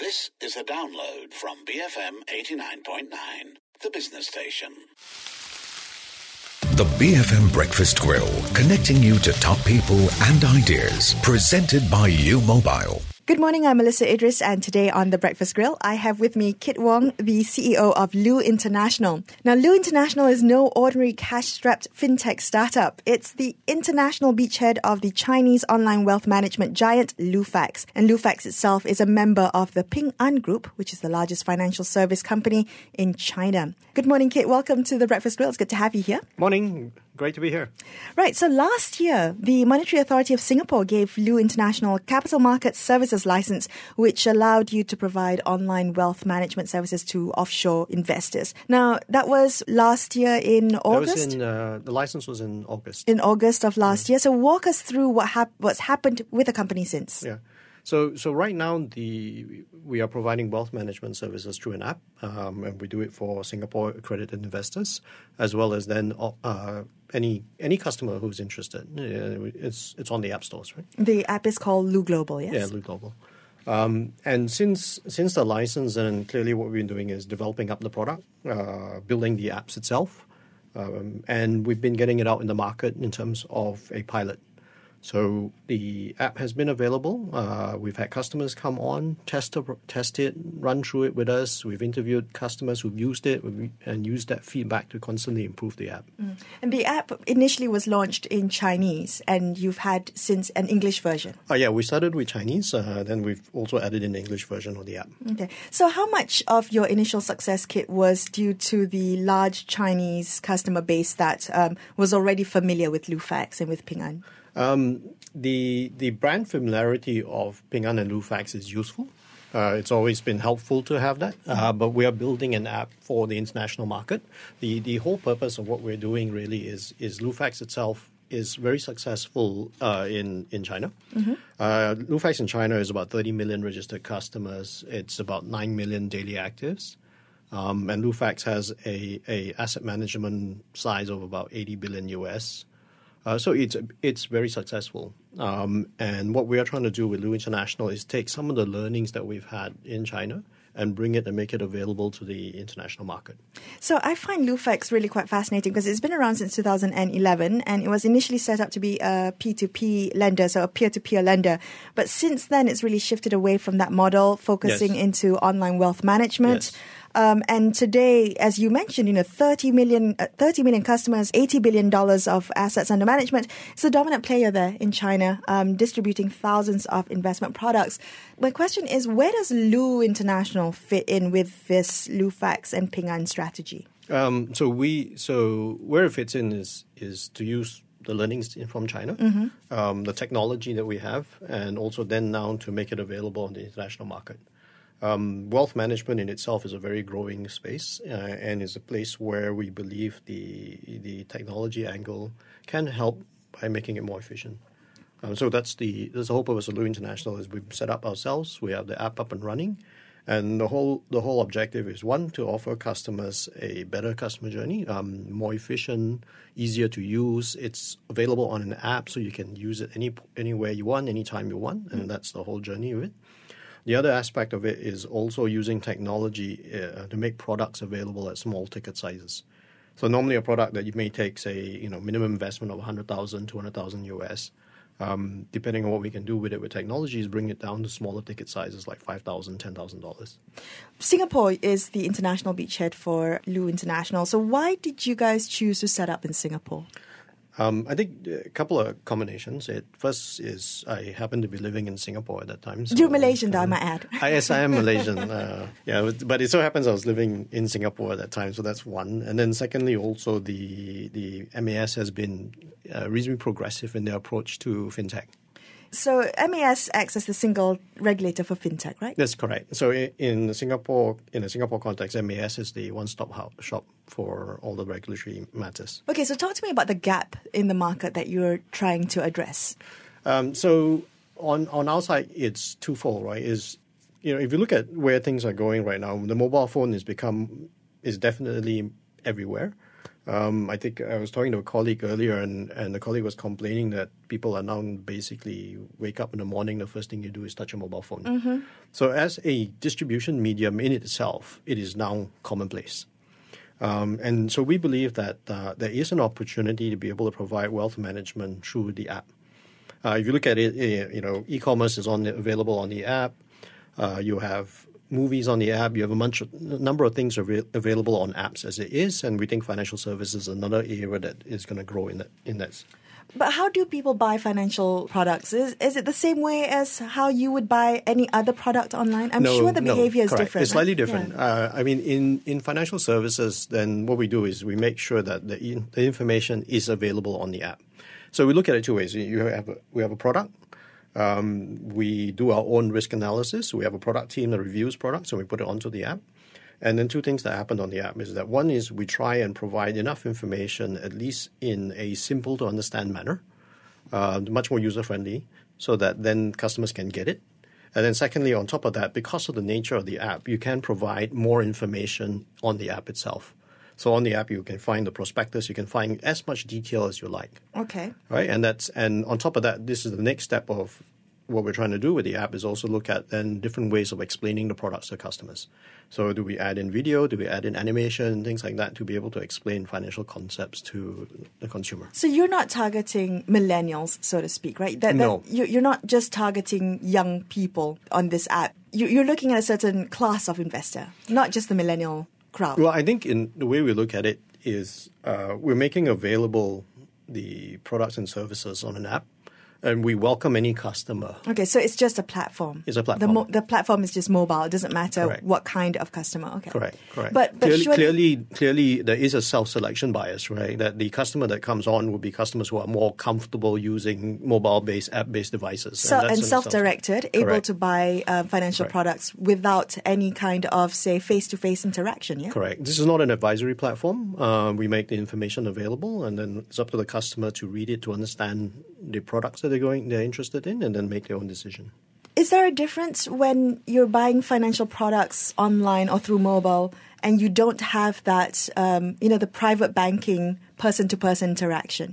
This is a download from BFM 89.9, the business station. The BFM Breakfast Grill, connecting you to top people and ideas. Presented by U Mobile. Good morning, I'm Melissa Idris, and today on The Breakfast Grill, I have with me Kit Wong, the CEO of Lu International. Now, Lu International is no ordinary cash-strapped fintech startup. It's the international beachhead of the Chinese online wealth management giant Lufax. And Lufax itself is a member of the Ping An Group, which is the largest financial service company in China. Good morning, Kit. Welcome to The Breakfast Grill. It's good to have you here. Morning. Great to be here. Right. So last year, the Monetary Authority of Singapore gave Lu International a capital market services license, which allowed you to provide online wealth management services to offshore investors. Now, that was last year in August? The license was in August. In August of last year. So walk us through what's happened with the company since. Yeah. So right now, we are providing wealth management services through an app, and we do it for Singapore accredited investors, as well as then any customer who's interested. It's on the app stores, right? The app is called Lu Global, yes? Yeah, Lu Global. And since the license, and clearly what we've been doing is developing up the product, building the apps itself, and we've been getting it out in the market in terms of a pilot. So the app has been available. We've had customers come on, test it, run through it with us. We've interviewed customers who've used it and used that feedback to constantly improve the app. And the app initially was launched in Chinese, and you've had since an English version. Yeah, we started with Chinese, then we've also added in the English version of the app. Okay. So how much of your initial success, Kit, was due to the large Chinese customer base that was already familiar with Lufax and with Ping An? The brand familiarity of Ping An and Lufax is useful. It's always been helpful to have that. But we are building an app for the international market. The whole purpose of what we're doing really is Lufax itself is very successful in China. Mm-hmm. Lufax in China is about 30 million registered customers. It's about 9 million daily actives. And Lufax has a asset management size of about 80 billion US. So it's very successful. And what we are trying to do with Lu International is take some of the learnings that we've had in China and bring it and make it available to the international market. So I find Lufax really quite fascinating because it's been around since 2011 and it was initially set up to be a P2P lender, so a peer-to-peer lender. But since then, it's really shifted away from that model, focusing into online wealth management. Yes. And today, as you mentioned, 30 million customers, $80 billion of assets under management. It's a dominant player there in China, distributing thousands of investment products. My question is, where does Lu International fit in with this Lufax and Ping An strategy? So where it fits in is to use the learnings from China, the technology that we have, and also then now to make it available on the international market. Wealth management in itself is a very growing space and is a place where we believe the technology angle can help by making it more efficient. So that's the whole purpose of Lu International is we've set up ourselves. We have the app up and running. And the whole objective is, one, to offer customers a better customer journey, more efficient, easier to use. It's available on an app, so you can use it anywhere you want, anytime you want, and that's the whole journey of it. The other aspect of it is also using technology to make products available at small ticket sizes. So normally a product that you may take, say, minimum investment of 100,000, 200,000 US, depending on what we can do with it with technology, is bring it down to smaller ticket sizes like $5,000, $10,000. Singapore is the international beachhead for Lu International. So why did you guys choose to set up in Singapore? I think a couple of combinations. First is I happened to be living in Singapore at that time. So, you're Malaysian, though, I might add. Yes, I am Malaysian. But it so happens I was living in Singapore at that time, so that's one. And then secondly, also the MAS has been reasonably progressive in their approach to fintech. So MAS acts as the single regulator for fintech, right? That's correct. So in a Singapore context, MAS is the one-stop shop for all the regulatory matters. Okay, so talk to me about the gap in the market that you're trying to address. So on our side, it's twofold, right? If you look at where things are going right now, the mobile phone is definitely everywhere. I think I was talking to a colleague earlier, and the colleague was complaining that people are now basically wake up in the morning, the first thing you do is touch a mobile phone. So as a distribution medium in itself, it is now commonplace. And so we believe that there is an opportunity to be able to provide wealth management through the app. If you look at it, e-commerce is available on the app. You have movies on the app. You have a number of things available on apps as it is, and we think financial services is another area that is going to grow in that. But how do people buy financial products? Is it the same way as how you would buy any other product online? I'm sure the behavior is different. It's slightly different. Yeah. In financial services, then what we do is we make sure that the information is available on the app. So we look at it two ways. We have a product. We do our own risk analysis. We have a product team that reviews products, and we put it onto the app. And then two things that happen on the app is that one is we try and provide enough information, at least in a simple to understand manner, much more user-friendly, so that then customers can get it. And then secondly, on top of that, because of the nature of the app, you can provide more information on the app itself. So on the app, you can find the prospectus. You can find as much detail as you like. Okay. Right, and on top of that, this is the next step of what we're trying to do with the app is also look at then different ways of explaining the products to customers. So do we add in video? Do we add in animation? Things like that to be able to explain financial concepts to the consumer. So you're not targeting millennials, so to speak, right? No. You're not just targeting young people on this app. You're looking at a certain class of investor, not just the millennial crowd. Well, I think in the way we look at it is we're making available the products and services on an app, and we welcome any customer. Okay, so it's just a platform. It's a platform. The platform is just mobile. It doesn't matter Correct. what kind of customer. Okay. Correct. But clearly, there is a self-selection bias, right? That the customer that comes on will be customers who are more comfortable using mobile-based, app-based devices. And self-directed, able Correct. to buy financial Correct. products without any kind of, say, face-to-face interaction, yeah? Correct. This is not an advisory platform. We make the information available, and then it's up to the customer to read it, to understand the products that they're interested in, and then make their own decision. Is there a difference when you're buying financial products online or through mobile and you don't have that, the private banking person-to-person interaction?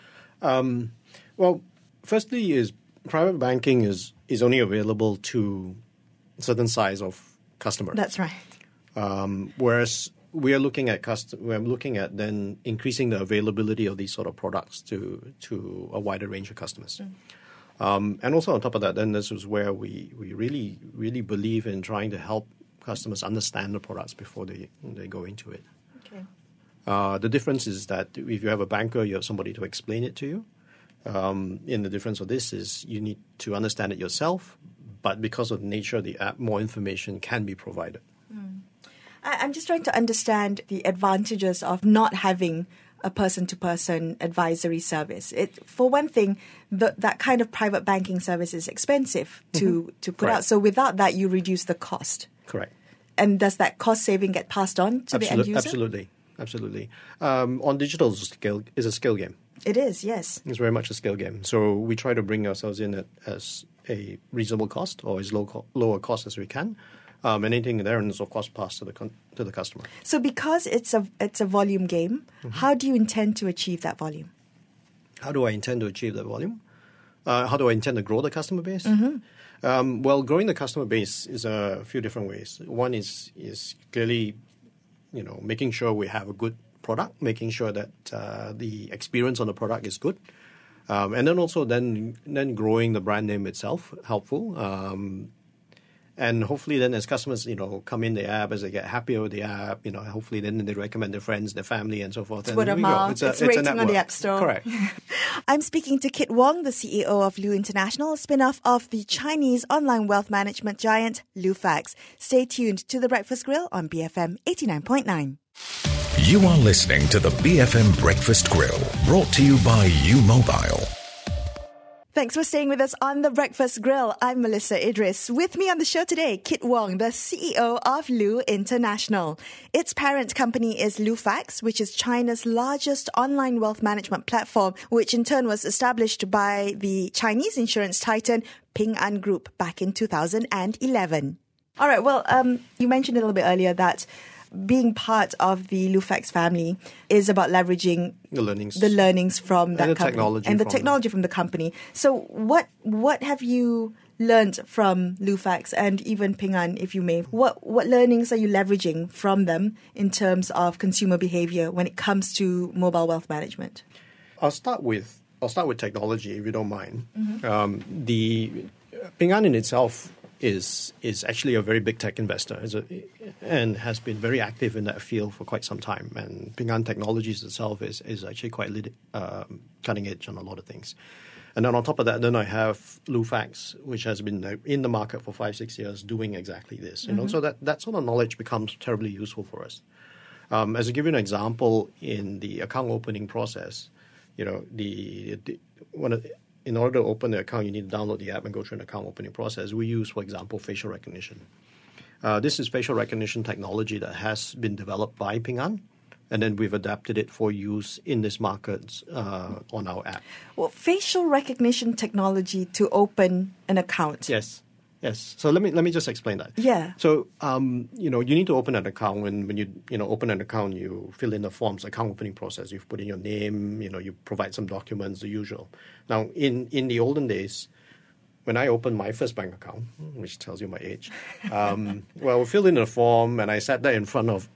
Well, firstly, is private banking is only available to a certain size of customer. That's right. Whereas we are looking at then increasing the availability of these sort of products to a wider range of customers. And also on top of that, then this is where we really, really believe in trying to help customers understand the products before they go into it. Okay. The difference is that if you have a banker, you have somebody to explain it to you. And the difference of this is you need to understand it yourself, but because of the nature of the app, more information can be provided. I'm just trying to understand the advantages of not having a person-to-person advisory service. For one thing, that kind of private banking service is expensive to put out. So without that, you reduce the cost. Correct. And does that cost saving get passed on to the end user? Absolutely. On digital, is a skill game. It is, yes. It's very much a skill game. So we try to bring ourselves in as a reasonable cost or as lower cost as we can. Anything there is, of course, passed to the customer. So because it's a volume game, how do you intend to achieve that volume? How do I intend to achieve that volume? How do I intend to grow the customer base? Well, growing the customer base is a few different ways. One is clearly, making sure we have a good product, making sure that the experience on the product is good. And then also then growing the brand name itself, helpful. And hopefully then as customers, come in the app, as they get happier with the app, hopefully then they recommend their friends, their family, and so forth. It's word of mouth. It's rating on the App Store. Correct. I'm speaking to Kit Wong, the CEO of Lu International, a spin-off of the Chinese online wealth management giant Lufax. Stay tuned to The Breakfast Grill on BFM 89.9. You are listening to the BFM Breakfast Grill, brought to you by U Mobile. Thanks for staying with us on The Breakfast Grill. I'm Melissa Idris. With me on the show today, Kit Wong, the CEO of Lu International. Its parent company is Lufax, which is China's largest online wealth management platform, which in turn was established by the Chinese insurance titan Ping An Group back in 2011. All right, well, you mentioned a little bit earlier that being part of the Lufax family is about leveraging The learnings. From that And the company technology and the from technology from the company. So what have you learned from Lufax and even Ping An, if you may? What learnings are you leveraging from them in terms of consumer behavior when it comes to mobile wealth management? I'll start with technology, if you don't mind. The Ping An in itself is actually a very big tech investor and has been very active in that field for quite some time. And Ping An Technologies itself is actually quite cutting edge on a lot of things. And then on top of that, then I have Lufax, which has been in the market for 5-6 years doing exactly this. You know, so that sort of knowledge becomes terribly useful for us. As I give you an example, in the account opening process, you know, in order to open the account, you need to download the app and go through an account opening process. We use, for example, facial recognition. This is facial recognition technology that has been developed by Ping An, and then we've adapted it for use in this market on our app. Well, facial recognition technology to open an account. Yes. So let me just explain that. Yeah. So you need to open an account. When you open an account, you fill in the forms, account opening process. You put in your name. You provide some documents, the usual. Now, in the olden days, when I opened my first bank account, which tells you my age, we filled in a form, and I sat there in front of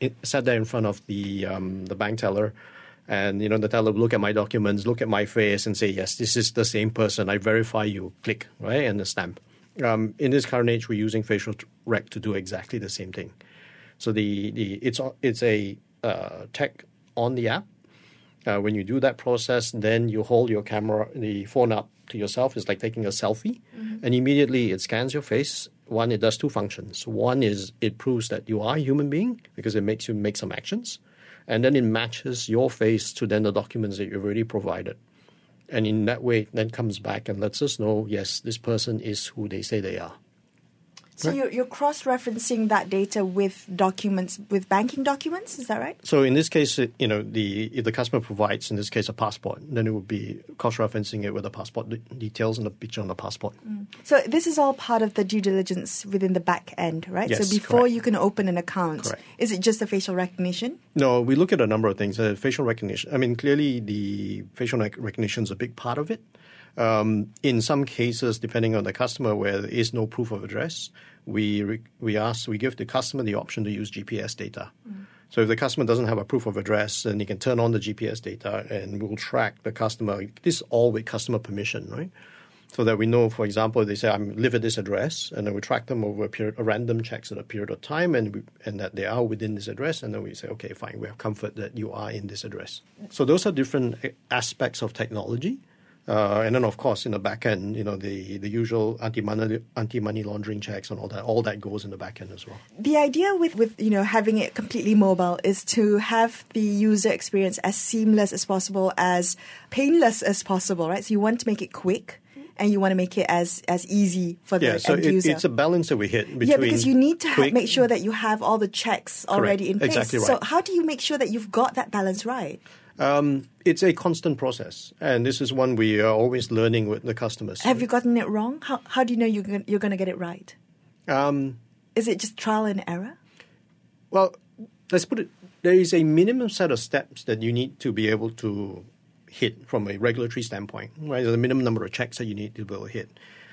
the bank teller. And, the teller would look at my documents, look at my face, and say, yes, this is the same person. I verify you. Click, right, and the stamp. In this current age, we're using facial rec to do exactly the same thing. So it's a tech on the app. When you do that process, then you hold the phone up to yourself. It's like taking a selfie, and immediately it scans your face. One, it does two functions. One is it proves that you are a human being because it makes you make some actions, and then it matches your face to then the documents that you've already provided. And in that way, it then comes back and lets us know, yes, this person is who they say they are. So you're cross-referencing that data with documents, with banking documents, is that right? So in this case, if the customer provides, in this case, a passport, then it would be cross-referencing it with the passport details and the picture on the passport. So this is all part of the due diligence within the back end, right? Yes, so before correct. you can open an account, Correct. Is it just the facial recognition? No, we look at a number of things. Facial recognition, clearly the facial recognition is a big part of it. In some cases, depending on the customer, where there is no proof of address, we give the customer the option to use GPS data. So if the customer doesn't have a proof of address, then you can turn on the GPS data and we'll track the customer. This is all with customer permission, right? So that we know, for example, they say, I live at this address, and then we track them over a random checks at a period of time, and that they are within this address, and then we say, okay, fine, we have comfort that you are in this address. So those are different aspects of technology. And then, of course, in the back end, the usual anti-money laundering checks and all that goes in the back end as well. The idea with having it completely mobile is to have the user experience as seamless as possible, as painless as possible, right? So you want to make it quick, and you want to make it as easy for the end user. It's a balance that we hit between. Yeah, because you need to make sure that you have all the checks already in place. Exactly right. So how do you make sure that you've got that balance right? It's a constant process, and this is one we are always learning with the customers. Have you gotten it wrong? How do you know you're going to get it right? Is it just trial and error? Well, let's put it, there is a minimum set of steps that you need to be able to hit from a regulatory standpoint, right? There's a minimum number of checks that you need to be able to hit.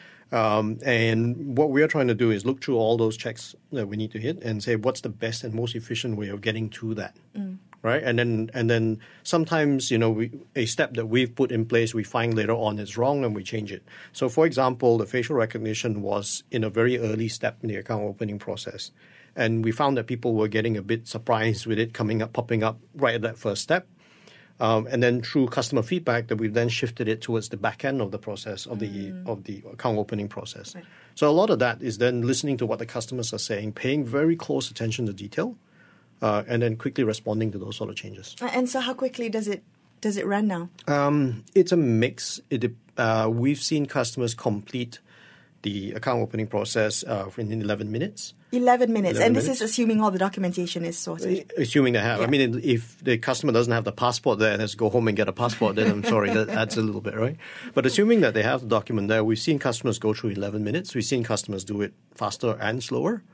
And what we are trying to do is look through all those checks that we need to hit and say what's the best and most efficient way of getting to that, right? And then sometimes a step that we've put in place we find later on is wrong and we change it. So, for example, the facial recognition was in a very early step in the account opening process, and we found that people were getting a bit surprised with it popping up right at that first step. And then through customer feedback, that we've then shifted it towards the back end of the process of the account opening process. Right. So a lot of that is then listening to what the customers are saying, paying very close attention to detail, and then quickly responding to those sort of changes. And so, how quickly does it run now? It's a mix. We've seen customers complete the account opening process in 11 minutes. 11 minutes. And this is assuming all the documentation is sorted. Assuming they have. Yeah. If the customer doesn't have the passport there and has to go home and get a passport, then I'm sorry, that adds a little bit, right? But assuming that they have the document there, we've seen customers go through 11 minutes. We've seen customers do it faster and slower.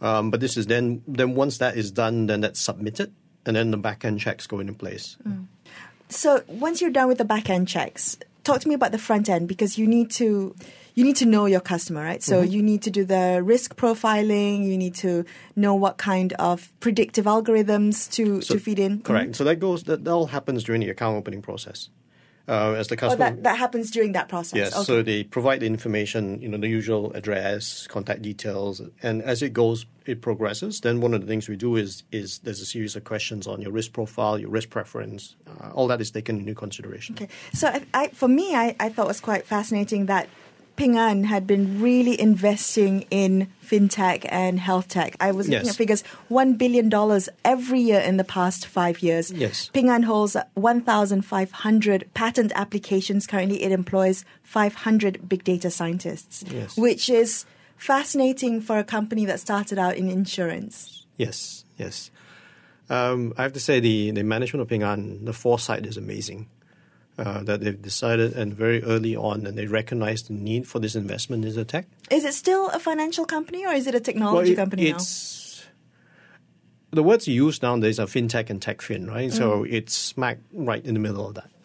But this is then once that is done, then that's submitted, and then the back-end checks go into place. So once you're done with the back-end checks, talk to me about the front end, because you need to know your customer, right? So you need to do the risk profiling. You need to know what kind of predictive algorithms to feed in. Correct. So that all happens during the account opening process. As the customer, that happens during that process. Yes. Okay. So they provide the information, the usual address, contact details, and as it progresses. Then one of the things we do is there's a series of questions on your risk profile, your risk preference. All that is taken into consideration. Okay. So for me, I thought it was quite fascinating that Ping An had been really investing in fintech and health tech. I was looking at figures, $1 billion every year in the past 5 years. Yes. Ping An holds 1,500 patent applications. Currently, it employs 500 big data scientists, which is fascinating for a company that started out in insurance. Yes. I have to say the management of Ping An, the foresight is amazing. That they've decided, and very early on, and they recognized the need for this investment in the tech. Is it still a financial company, or is it a technology company now? The words used nowadays are fintech and techfin, right? So it's smack right in the middle of that,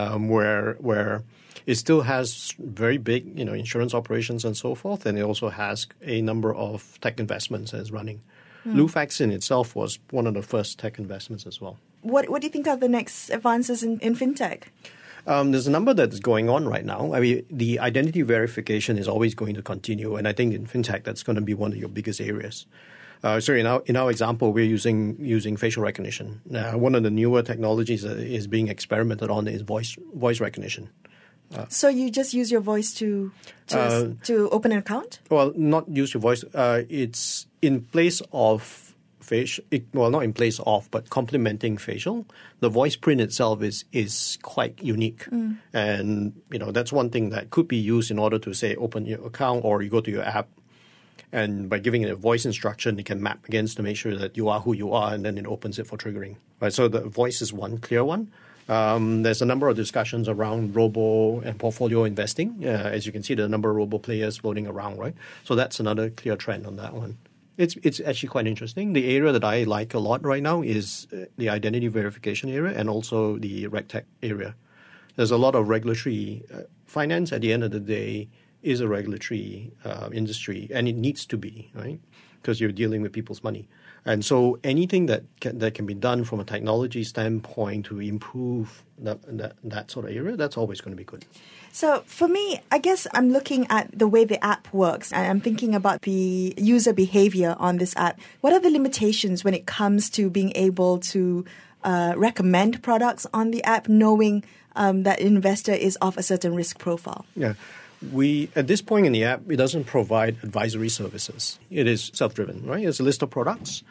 where it still has very big, insurance operations and so forth, and it also has a number of tech investments as running. Lufax in itself was one of the first tech investments as well. What do you think are the next advances in fintech? There's a number that's going on right now. I mean, the identity verification is always going to continue, and I think in fintech that's going to be one of your biggest areas. So in our example, we're using facial recognition. One of the newer technologies that is being experimented on is voice recognition. So you just use your voice to open an account? Well, not use your voice. It's in place of facial. Well, not in place of, but complementing facial. The voice print itself is quite unique, and that's one thing that could be used in order to say open your account, or you go to your app, and by giving it a voice instruction, it can map against to make sure that you are who you are, and then it opens it for triggering. Right. So the voice is one clear one. There's a number of discussions around robo and portfolio investing. As you can see, there are a number of robo players floating around, right? So that's another clear trend on that one. It's actually quite interesting. The area that I like a lot right now is the identity verification area and also the RegTech area. There's a lot of regulatory finance. At the end of the day, is a regulatory industry, and it needs to be, right? Because you're dealing with people's money. And so anything that can be done from a technology standpoint to improve that sort of area, that's always going to be good. So for me, I guess I'm looking at the way the app works, and I'm thinking about the user behavior on this app. What are the limitations when it comes to being able to recommend products on the app, knowing that an investor is of a certain risk profile? Yeah. At this point in the app, it doesn't provide advisory services. It is self-driven, right? It's a list of products.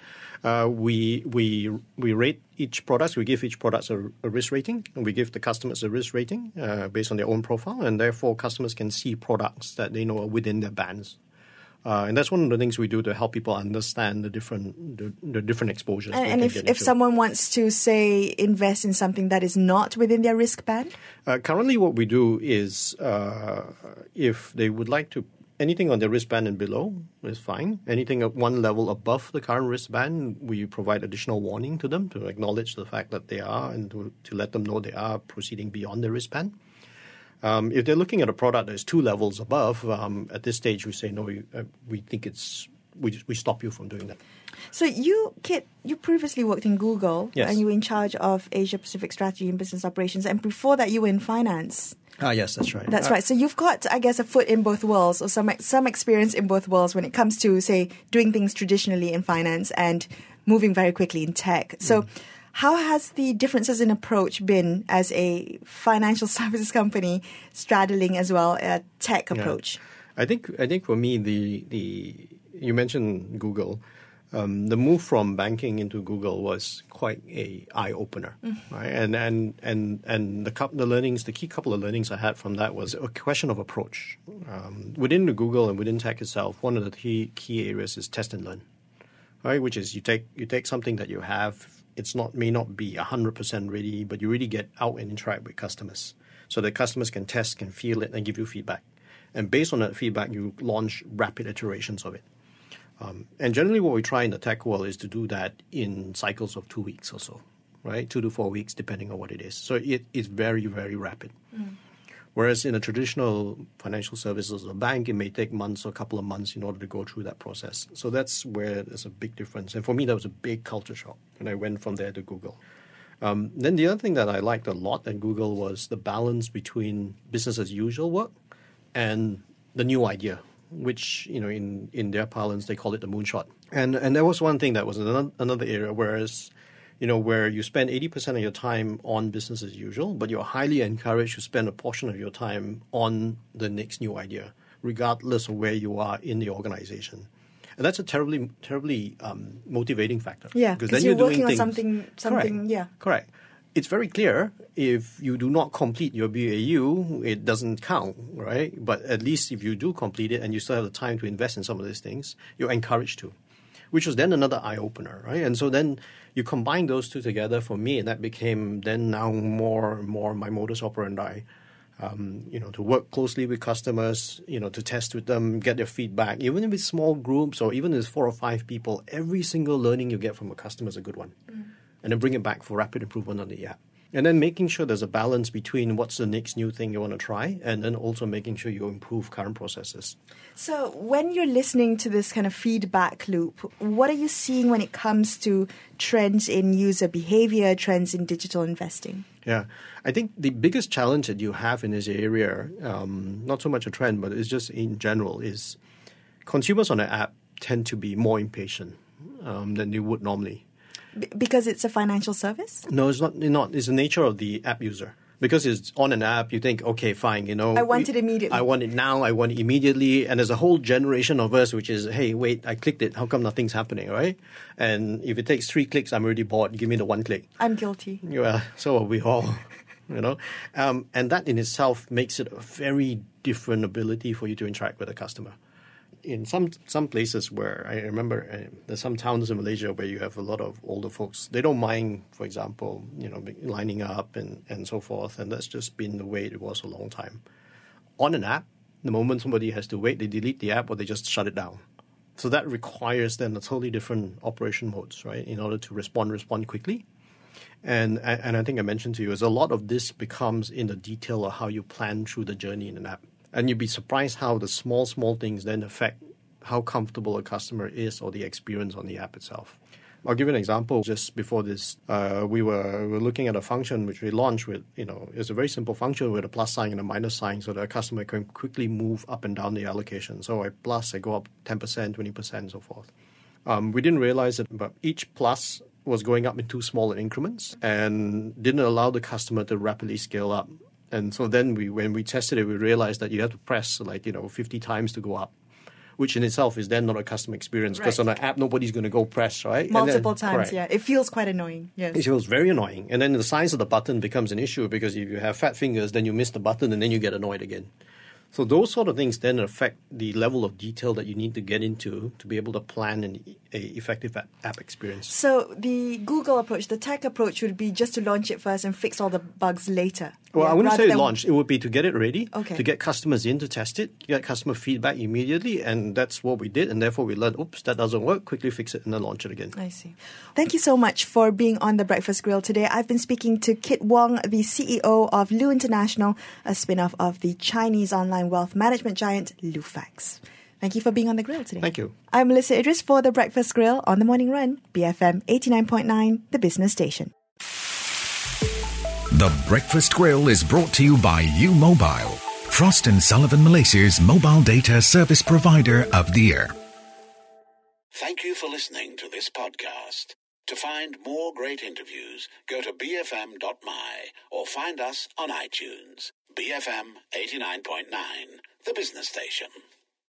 We rate each product. We give each product a risk rating, and we give the customers a risk rating based on their own profile, and therefore customers can see products that they know are within their bands. And that's one of the things we do to help people understand the different exposures. And if someone wants to, say, invest in something that is not within their risk band? Currently what we do is if they would like to, anything on their risk band and below is fine. Anything at one level above the current risk band, we provide additional warning to them to acknowledge the fact that they are and to let them know they are proceeding beyond their risk band. If they're looking at a product that's 2 levels above, at this stage we say no. We think we stop you from doing that. So you previously worked in Google, yes, and you were in charge of Asia Pacific strategy and business operations, and before that you were in finance. Yes, that's right. That's right. So you've got, I guess, a foot in both worlds, or some experience in both worlds when it comes to, say, doing things traditionally in finance and moving very quickly in tech. So. How has the differences in approach been as a financial services company straddling as well a tech approach? I think for me you mentioned Google. The move from banking into Google was quite a eye opener, right? And the key couple of learnings I had from that was a question of approach. Within the Google and within tech itself, one of the key areas is test and learn, right? Which is you take something that you have. May not be 100% ready, but you really get out and interact with customers so that customers can test, can feel it, and give you feedback. And based on that feedback, you launch rapid iterations of it. And generally what we try in the tech world is to do that in cycles of 2 weeks or so, right? 2 to 4 weeks, depending on what it is. So it is very, very rapid. Whereas in a traditional financial services or bank, it may take months or a couple of months in order to go through that process. So that's where there's a big difference. And for me, that was a big culture shock when I went from there to Google. Then the other thing that I liked a lot at Google was the balance between business as usual work and the new idea, which, in their parlance, they call it the moonshot. And that was one thing that was another area, whereas where you spend 80% of your time on business as usual, but you're highly encouraged to spend a portion of your time on the next new idea, regardless of where you are in the organization. And that's a terribly, terribly motivating factor. Yeah, because you're working on something. Correct. Yeah. Correct. It's very clear if you do not complete your BAU, it doesn't count, right? But at least if you do complete it and you still have the time to invest in some of these things, you're encouraged to, which was then another eye-opener, right? And so then you combine those two together for me, and that became then now more and more my modus operandi, to work closely with customers, to test with them, get their feedback. Even if it's small groups or even if it's 4 or 5 people, every single learning you get from a customer is a good one. And then bring it back for rapid improvement on the app. And then making sure there's a balance between what's the next new thing you want to try and then also making sure you improve current processes. So when you're listening to this kind of feedback loop, what are you seeing when it comes to trends in user behavior, trends in digital investing? Yeah, I think the biggest challenge that you have in this area, not so much a trend, but it's just in general, is consumers on the app tend to be more impatient than they would normally. Because it's a financial service? No, it's not. It's the nature of the app user. Because it's on an app, you think, okay, fine, I want it immediately. I want it now. I want it immediately. And there's a whole generation of us which is, hey, wait, I clicked it. How come nothing's happening, right? And if it takes 3 clicks, I'm already bored. Give me the 1 click. I'm guilty. Yeah, so are we all, And that in itself makes it a very different ability for you to interact with a customer. In some places where I remember there's some towns in Malaysia where you have a lot of older folks. They don't mind, for example, lining up and so forth. And that's just been the way it was a long time. On an app, the moment somebody has to wait, they delete the app or they just shut it down. So that requires then a totally different operation modes, right, in order to respond quickly. And I think I mentioned to you, is a lot of this becomes in the detail of how you plan through the journey in an app. And you'd be surprised how the small things then affect how comfortable a customer is or the experience on the app itself. I'll give you an example. Just before this, we were looking at a function which we launched with, it's a very simple function with a plus sign and a minus sign so that a customer can quickly move up and down the allocation. So I go up 10%, 20%, and so forth. We didn't realize that but each plus was going up in too small increments and didn't allow the customer to rapidly scale up. And so then when we tested it, we realized that you have to press 50 times to go up, which in itself is then not a customer experience because on an app, nobody's going to go press, right? Multiple times, correct. Yeah. It feels quite annoying. Yes. It feels very annoying. And then the size of the button becomes an issue because if you have fat fingers, then you miss the button and then you get annoyed again. So those sort of things then affect the level of detail that you need to get into to be able to plan an effective app experience. So the Google approach, the tech approach would be just to launch it first and fix all the bugs later. Well, I wouldn't say launch. It would be to get it ready, to get customers in to test it, get customer feedback immediately, and that's what we did. And therefore we learned, oops, that doesn't work, quickly fix it and then launch it again. I see. Thank you so much for being on The Breakfast Grill today. I've been speaking to Kit Wong, the CEO of Lu International, a spin-off of the Chinese online wealth management giant Lufax. Thank you for being on The Grill today. Thank you. I'm Melissa Idris for The Breakfast Grill on The Morning Run, BFM 89.9, the business station. The Breakfast Grill is brought to you by U Mobile, Frost & Sullivan Malaysia's mobile data service provider of the year. Thank you for listening to this podcast. To find more great interviews, go to bfm.my or find us on iTunes. BFM 89.9, the business station.